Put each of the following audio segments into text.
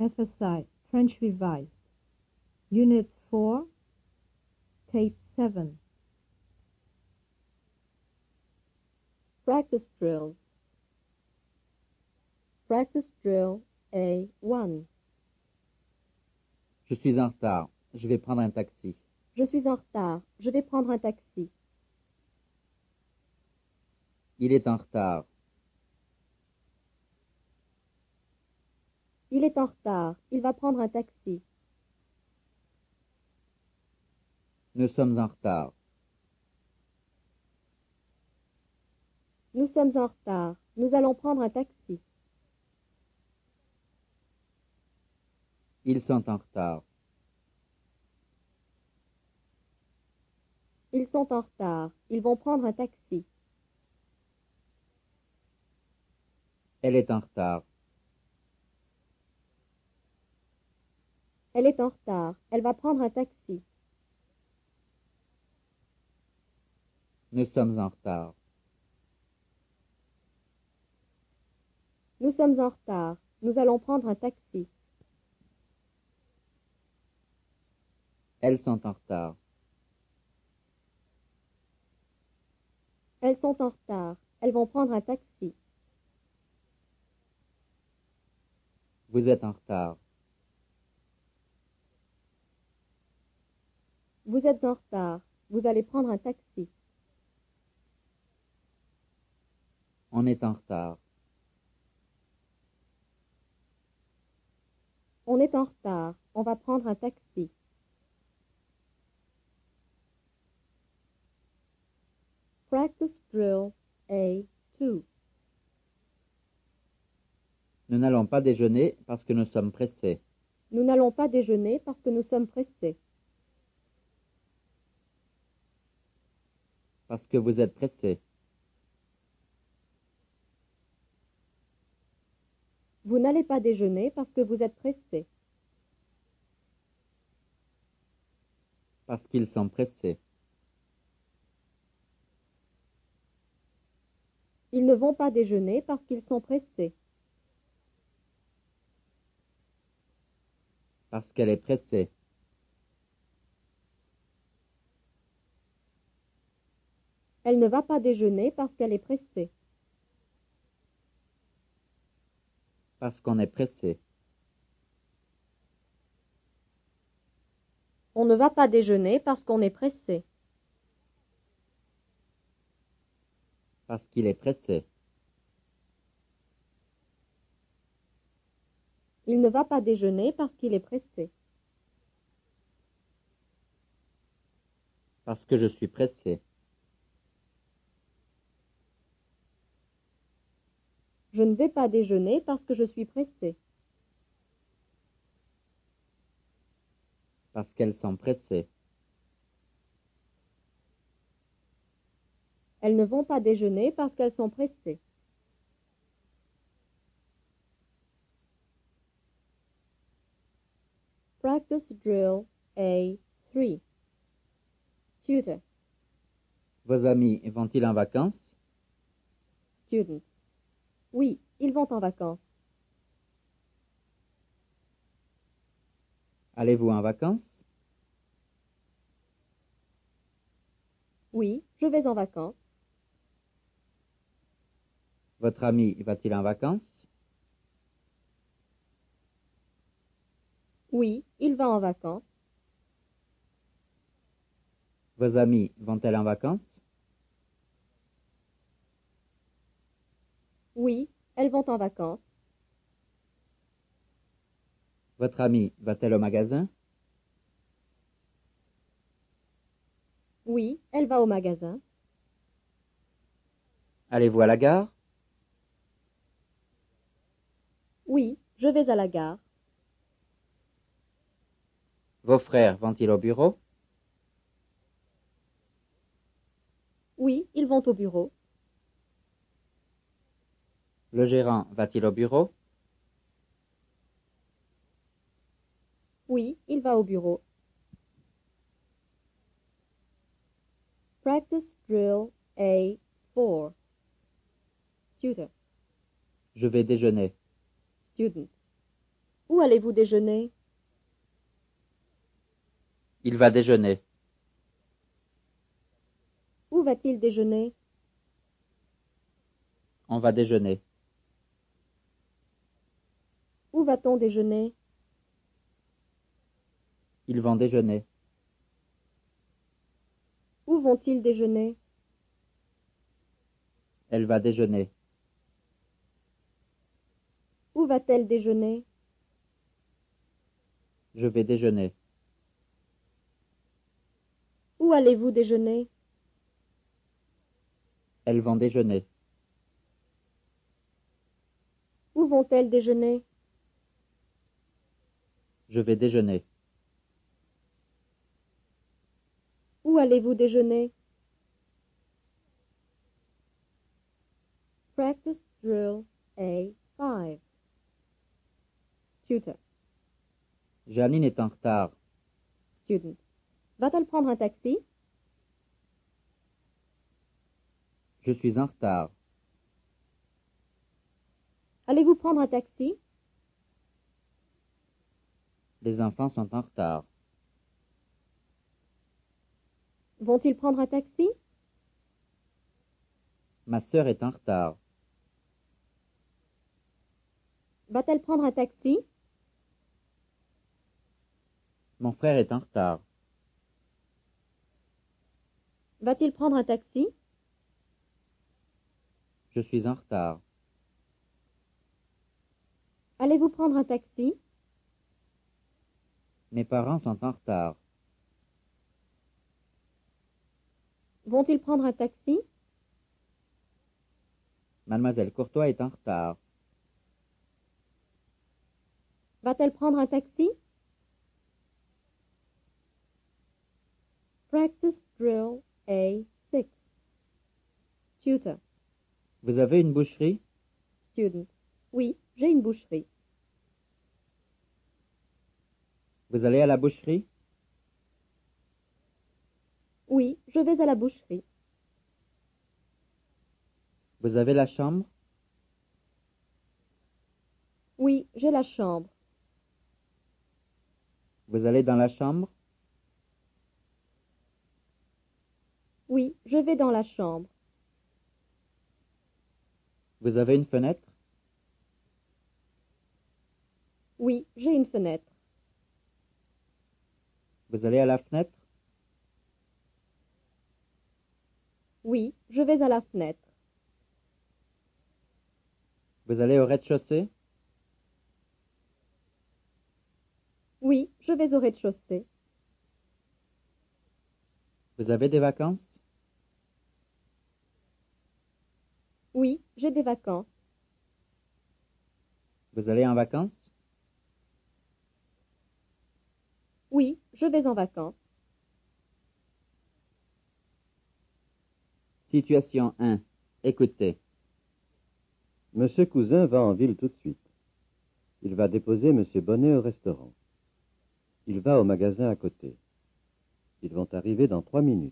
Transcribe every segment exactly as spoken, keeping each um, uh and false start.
F S I, French Revised. Unit four, Tape seven. Practice drills. Practice drill A one. Je suis en retard. Je vais prendre un taxi. Je suis en retard. Je vais prendre un taxi. Il est en retard. Il est en retard. Il va prendre un taxi. Nous sommes en retard. Nous sommes en retard. Nous allons prendre un taxi. Ils sont en retard. Ils sont en retard. Ils vont prendre un taxi. Elle est en retard. Elle est en retard. Elle va prendre un taxi. Nous sommes en retard. Nous sommes en retard. Nous allons prendre un taxi. Elles sont en retard. Elles sont en retard. Elles vont prendre un taxi. Vous êtes en retard. Vous êtes en retard. Vous allez prendre un taxi. On est en retard. On est en retard. On va prendre un taxi. Practice drill A two. Nous n'allons pas déjeuner parce que nous sommes pressés. Nous n'allons pas déjeuner parce que nous sommes pressés. Parce que vous êtes pressés. Vous n'allez pas déjeuner parce que vous êtes pressés. Parce qu'ils sont pressés. Ils ne vont pas déjeuner parce qu'ils sont pressés. Parce qu'elle est pressée. Elle ne va pas déjeuner parce qu'elle est pressée. Parce qu'on est pressé. On ne va pas déjeuner parce qu'on est pressé. Parce qu'il est pressé. Il ne va pas déjeuner parce qu'il est pressé. Parce que je suis pressé. Je ne vais pas déjeuner parce que je suis pressé. Parce qu'elles sont pressées. Elles ne vont pas déjeuner parce qu'elles sont pressées. Practice drill A three. Tutor. Vos amis vont-ils en vacances? Student. Oui, ils vont en vacances. Allez-vous en vacances? Oui, je vais en vacances. Votre ami va-t-il en vacances? Oui, il va en vacances. Vos amis vont-elles en vacances? Oui, elles vont en vacances. Votre amie va-t-elle au magasin? Oui, elle va au magasin. Allez-vous à la gare? Oui, je vais à la gare. Vos frères vont-ils au bureau? Oui, ils vont au bureau. Le gérant va-t-il au bureau? Oui, il va au bureau. Practice drill A four. Tutor. Je vais déjeuner. Student. Où Où allez-vous déjeuner? Il va déjeuner. Où va-t-il déjeuner? On va déjeuner. Où va-t-on déjeuner? Ils vont déjeuner. Où vont-ils déjeuner? Elle va déjeuner. Où va-t-elle déjeuner? Je vais déjeuner. Où allez-vous déjeuner? Elles vont déjeuner. Où vont-elles déjeuner? Je vais déjeuner. Où allez-vous déjeuner? Practice drill A five. Tutor. Janine est en retard. Student. Va-t-elle prendre un taxi? Je suis en retard. Allez-vous prendre un taxi? Les enfants sont en retard. Vont-ils prendre un taxi? Ma sœur est en retard. Va-t-elle prendre un taxi? Mon frère est en retard. Va-t-il prendre un taxi? Je suis en retard. Allez-vous prendre un taxi? Mes parents sont en retard. Vont-ils prendre un taxi? Mademoiselle Courtois est en retard. Va-t-elle prendre un taxi? Practice drill A six. Tutor. Vous avez une boucherie? Student. Oui, j'ai une boucherie. Vous allez à la boucherie? Oui, je vais à la boucherie. Vous avez la chambre? Oui, j'ai la chambre. Vous allez dans la chambre? Oui, je vais dans la chambre. Vous avez une fenêtre? Oui, j'ai une fenêtre. Vous allez à la fenêtre? Oui, je vais à la fenêtre. Vous allez au rez-de-chaussée? Oui, je vais au rez-de-chaussée. Vous avez des vacances? Oui, j'ai des vacances. Vous allez en vacances? Oui, je vais en vacances. Situation un. Écoutez. Monsieur Cousin va en ville tout de suite. Il va déposer Monsieur Bonnet au restaurant. Il va au magasin à côté. Ils vont arriver dans trois minutes.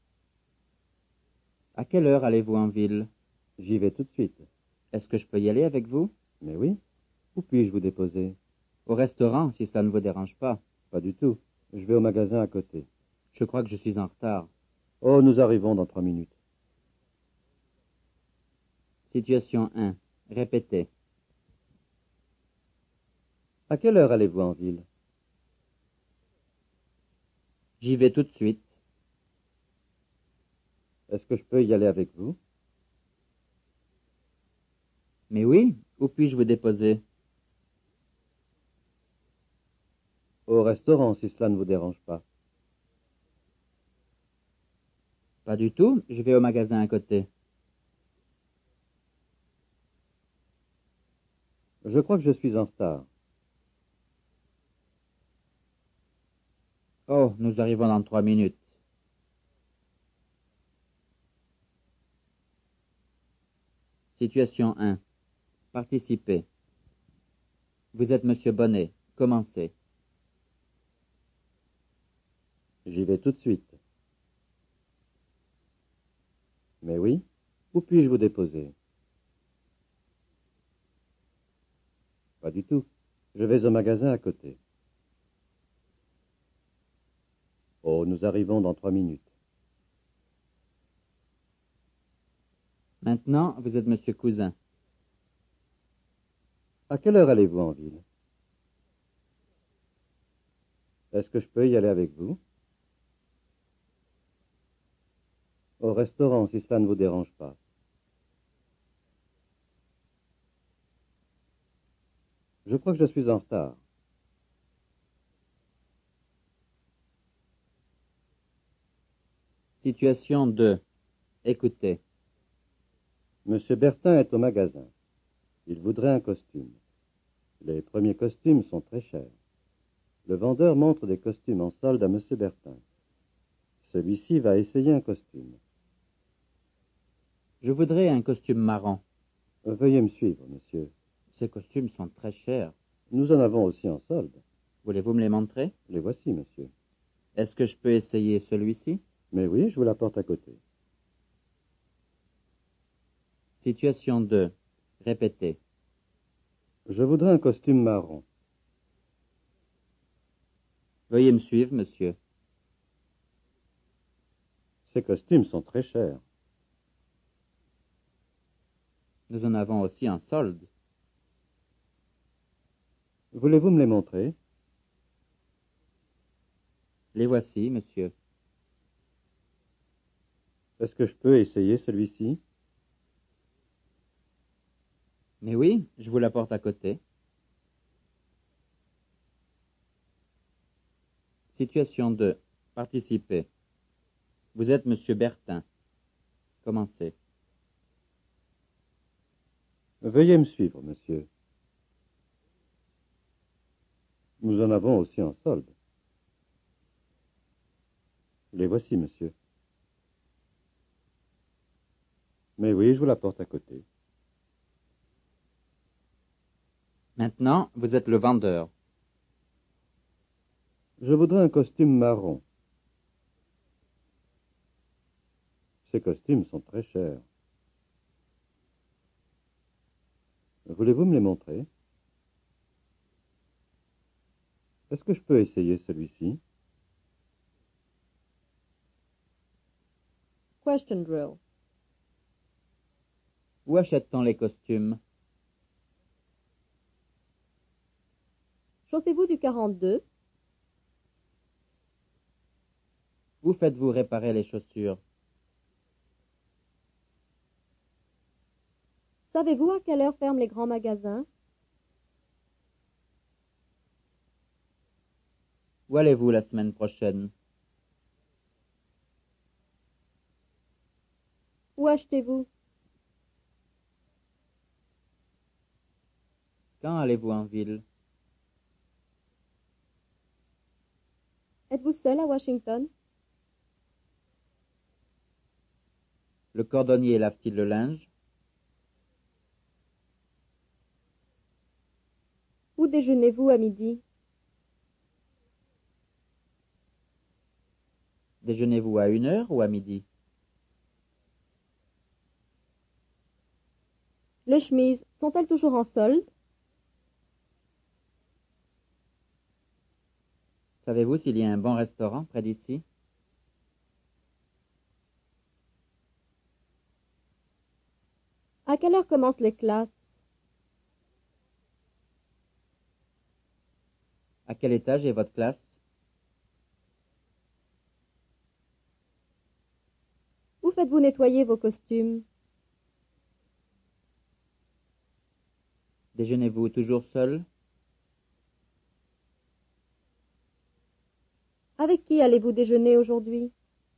À quelle heure allez-vous en ville? J'y vais tout de suite. Est-ce que je peux y aller avec vous? Mais oui. Où puis-je vous déposer? Au restaurant, si cela ne vous dérange pas. Pas du tout. Je vais au magasin à côté. Je crois que je suis en retard. Oh, nous arrivons dans trois minutes. Situation un. Répétez. À quelle heure allez-vous en ville? J'y vais tout de suite. Est-ce que je peux y aller avec vous? Mais oui, où puis-je vous déposer? Au restaurant, si cela ne vous dérange pas. Pas du tout, je vais au magasin à côté. Je crois que je suis en retard. Oh, nous arrivons dans trois minutes. Situation un. Participez. Vous êtes Monsieur Bonnet. Commencez. J'y vais tout de suite. Mais oui. Où puis-je vous déposer? Pas du tout. Je vais au magasin à côté. Oh, nous arrivons dans trois minutes. Maintenant, vous êtes Monsieur Cousin. À quelle heure allez-vous en ville? Est-ce que je peux y aller avec vous? Au restaurant, si cela ne vous dérange pas. Je crois que je suis en retard. Situation deux. Écoutez. Monsieur Bertin est au magasin. Il voudrait un costume. Les premiers costumes sont très chers. Le vendeur montre des costumes en solde à Monsieur Bertin. Celui-ci va essayer un costume. Je voudrais un costume marron. Veuillez me suivre, monsieur. Ces costumes sont très chers. Nous en avons aussi en solde. Voulez-vous me les montrer? Les voici, monsieur. Est-ce que je peux essayer celui-ci? Mais oui, je vous l'apporte à côté. Situation deux. Répétez. Je voudrais un costume marron. Veuillez me suivre, monsieur. Ces costumes sont très chers. Nous en avons aussi en solde. Voulez-vous me les montrer? Les voici, monsieur. Est-ce que je peux essayer celui-ci? Mais oui, je vous l'apporte à côté. Situation deux. Participez. Vous êtes Monsieur Bertin. Commencez. Veuillez me suivre, monsieur. Nous en avons aussi en solde. Les voici, monsieur. Mais oui, je vous l'apporte à côté. Maintenant, vous êtes le vendeur. Je voudrais un costume marron. Ces costumes sont très chers. Voulez-vous me les montrer? Est-ce que je peux essayer celui-ci? Question drill. Où achète-t-on les costumes? Chaussez-vous du quarante-deux? Où faites-vous réparer les chaussures? Savez-vous à quelle heure ferment les grands magasins? Où allez-vous la semaine prochaine? Où achetez-vous? Quand allez-vous en ville? Êtes-vous seul à Washington? Le cordonnier lave-t-il le linge? Où déjeunez-vous à midi? Déjeunez-vous à une heure ou à midi? Les chemises sont-elles toujours en solde? Savez-vous s'il y a un bon restaurant près d'ici? À quelle heure commencent les classes? À quel étage est votre classe? Où faites-vous nettoyer vos costumes? Déjeunez-vous toujours seul? Avec qui allez-vous déjeuner aujourd'hui?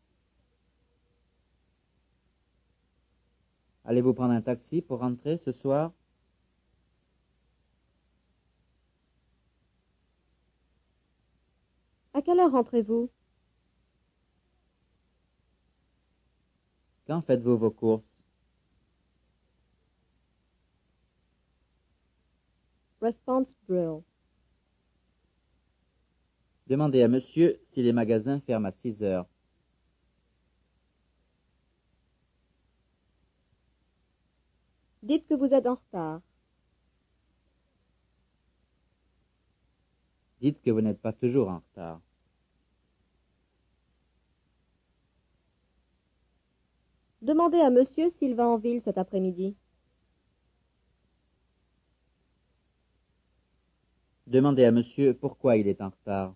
Allez-vous prendre un taxi pour rentrer ce soir? À quelle heure rentrez-vous? Quand faites-vous vos courses? Response drill. Demandez à monsieur si les magasins ferment à six heures. Dites que vous êtes en retard. Dites que vous n'êtes pas toujours en retard. Demandez à monsieur s'il va en ville cet après-midi. Demandez à monsieur pourquoi il est en retard.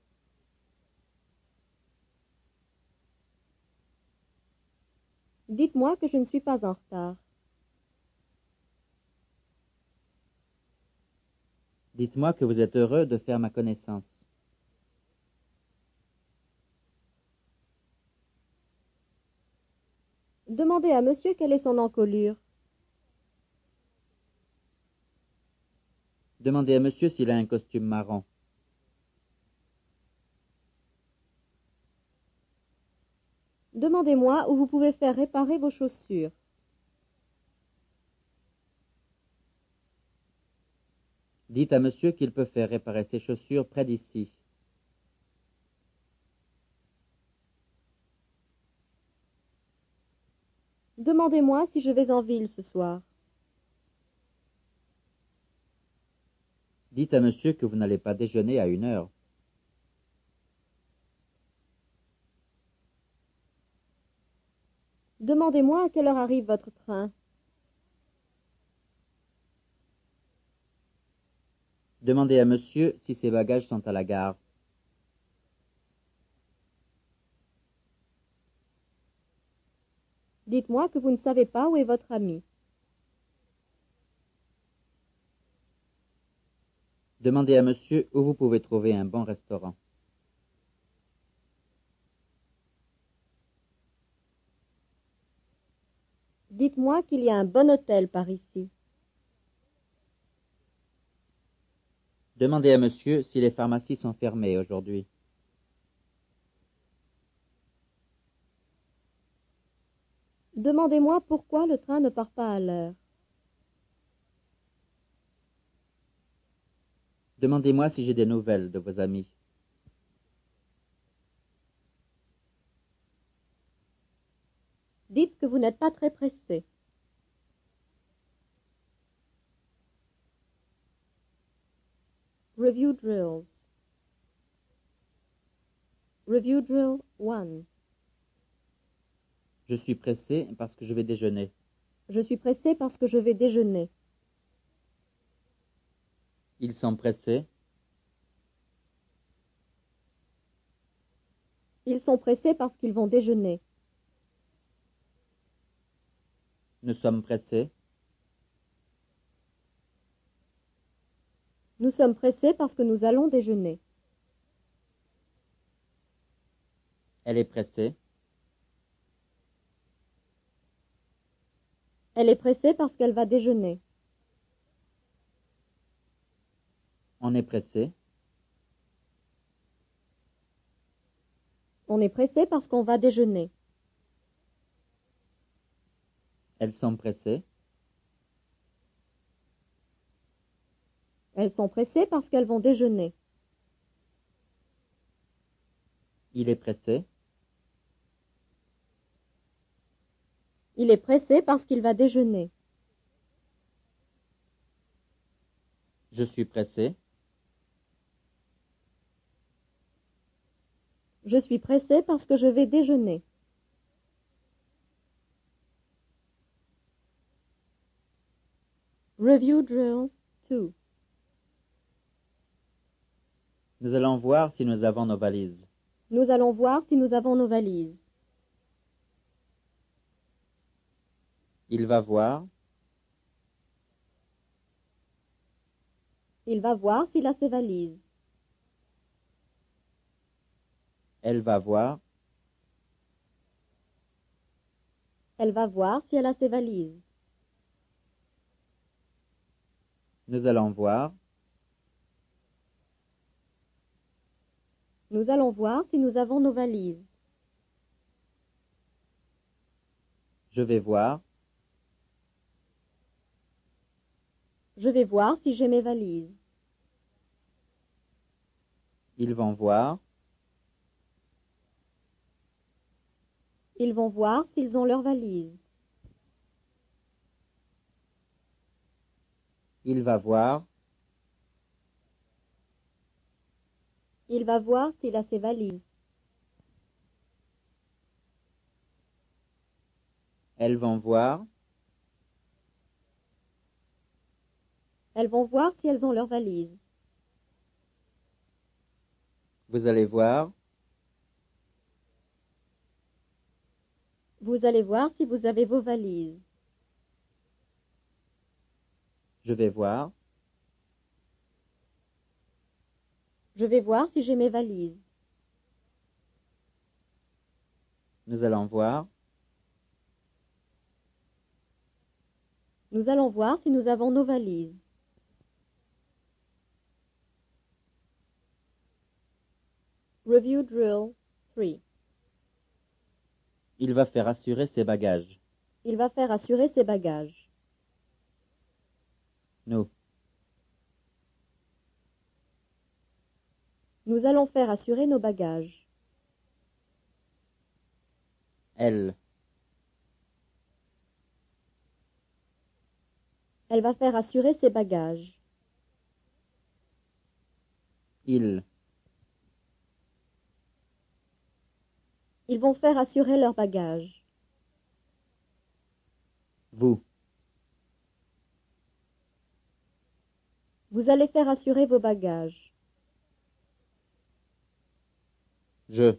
Dites-moi que je ne suis pas en retard. Dites-moi que vous êtes heureux de faire ma connaissance. Demandez à monsieur quelle est son encolure. Demandez à monsieur s'il a un costume marron. Demandez-moi où vous pouvez faire réparer vos chaussures. Dites à monsieur qu'il peut faire réparer ses chaussures près d'ici. Demandez-moi si je vais en ville ce soir. Dites à monsieur que vous n'allez pas déjeuner à une heure. Demandez-moi à quelle heure arrive votre train. Demandez à monsieur si ses bagages sont à la gare. Dites-moi que vous ne savez pas où est votre ami. Demandez à monsieur où vous pouvez trouver un bon restaurant. Dites-moi qu'il y a un bon hôtel par ici. Demandez à monsieur si les pharmacies sont fermées aujourd'hui. Demandez-moi pourquoi le train ne part pas à l'heure. Demandez-moi si j'ai des nouvelles de vos amis. Dites que vous n'êtes pas très pressé. Review drills. Review drill one. Je suis pressé parce que je vais déjeuner. Je suis pressé parce que je vais déjeuner. Ils sont pressés. Ils sont pressés parce qu'ils vont déjeuner. Nous sommes pressés. Nous sommes pressés parce que nous allons déjeuner. Elle est pressée. Elle est pressée parce qu'elle va déjeuner. On est pressé. On est pressé parce qu'on va déjeuner. Elles sont pressées. Elles sont pressées parce qu'elles vont déjeuner. Il est pressé. Il est pressé parce qu'il va déjeuner. Je suis pressé. Je suis pressé parce que je vais déjeuner. Review drill two. Nous allons voir si nous avons nos valises. Nous allons voir si nous avons nos valises. Il va voir. Il va voir s'il a ses valises. Elle va voir. Elle va voir si elle a ses valises. Nous allons voir. Nous allons voir si nous avons nos valises. Je vais voir. Je vais voir si j'ai mes valises. Ils vont voir. Ils vont voir s'ils ont leurs valises. Il va voir. Il va voir s'il a ses valises. Elles vont voir. Elles vont voir si elles ont leurs valises. Vous allez voir. Vous allez voir si vous avez vos valises. Je vais voir. Je vais voir si j'ai mes valises. Nous allons voir. Nous allons voir si nous avons nos valises. Review drill three. Il va faire assurer ses bagages. Il va faire assurer ses bagages. Nous. Nous allons faire assurer nos bagages. Elle. Elle va faire assurer ses bagages. Il. Ils vont faire assurer leurs bagages. Vous. Vous allez faire assurer vos bagages. Je.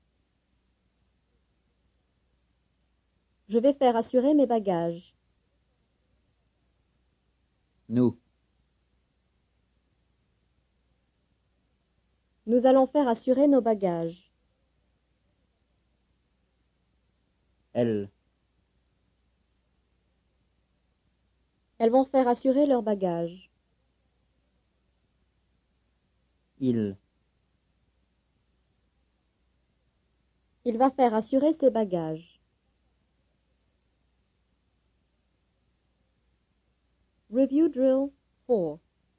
Je vais faire assurer mes bagages. Nous. Nous allons faire assurer nos bagages. Elle. Elles vont faire assurer leurs bagages. Il. Il va faire assurer ses bagages. Review drill four.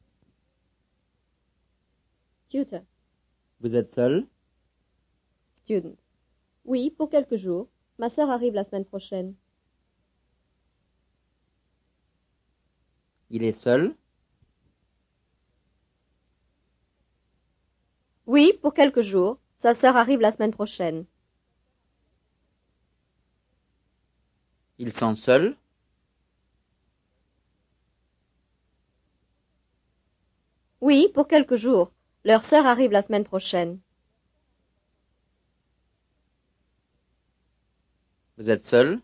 Tutor. Vous êtes seul? Student. Oui, pour quelques jours. Ma sœur arrive la semaine prochaine. Il est seul? Oui, pour quelques jours. Sa sœur arrive la semaine prochaine. Ils sont seuls? Oui, pour quelques jours. Leur sœur arrive la semaine prochaine. Vous êtes seul?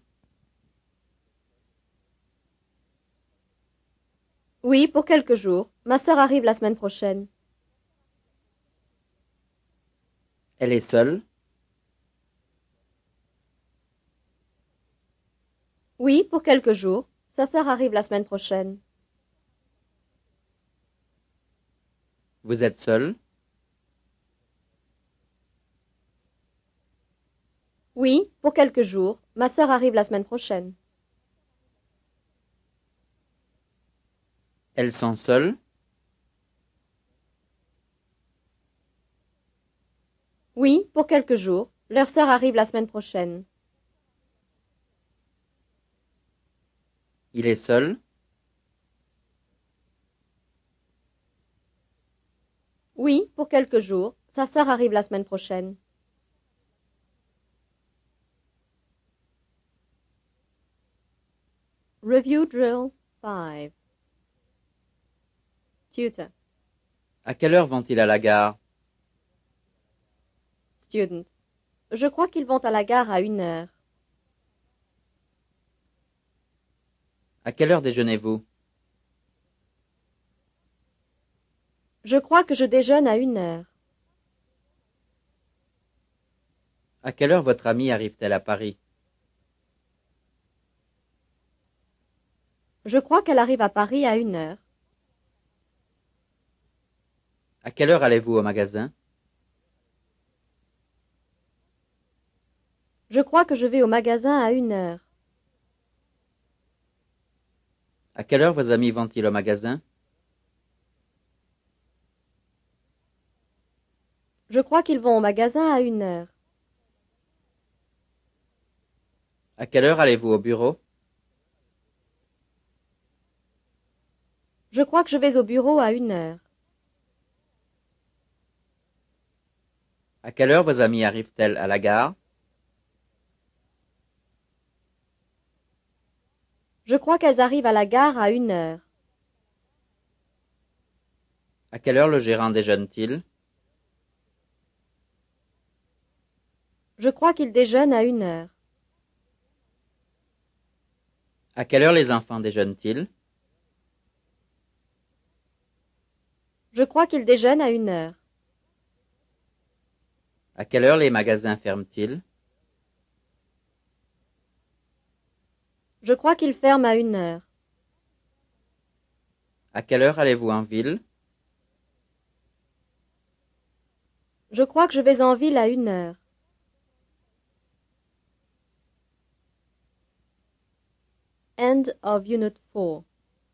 Oui, pour quelques jours. Ma sœur arrive la semaine prochaine. Elle est seule? Oui, pour quelques jours. Sa sœur arrive la semaine prochaine. Vous êtes seul? Oui, pour quelques jours. Ma sœur arrive la semaine prochaine. Elles sont seules? Oui, pour quelques jours. Leur sœur arrive la semaine prochaine. Il est seul? Oui, pour quelques jours. Sa sœur arrive la semaine prochaine. Review drill five. Tutor. À quelle heure vont-ils à la gare? Student. Je crois qu'ils vont à la gare à une heure. À quelle heure déjeunez-vous? Je crois que je déjeune à une heure. À quelle heure votre amie arrive-t-elle à Paris? Je crois qu'elle arrive à Paris à une heure. À quelle heure allez-vous au magasin? Je crois que je vais au magasin à une heure. À quelle heure vos amis vont-ils au magasin? Je crois qu'ils vont au magasin à une heure. À quelle heure allez-vous au bureau? Je crois que je vais au bureau à une heure. À quelle heure vos amis arrivent-elles à la gare? Je crois qu'elles arrivent à la gare à une heure. À quelle heure le gérant déjeune-t-il? Je crois qu'il déjeune à une heure. À quelle heure les enfants déjeunent-ils? Je crois qu'il déjeune à une heure. À quelle heure les magasins ferment-ils? Je crois qu'il ferme à une heure. À quelle heure allez-vous en ville? Je crois que je vais en ville à une heure. End of Unit four.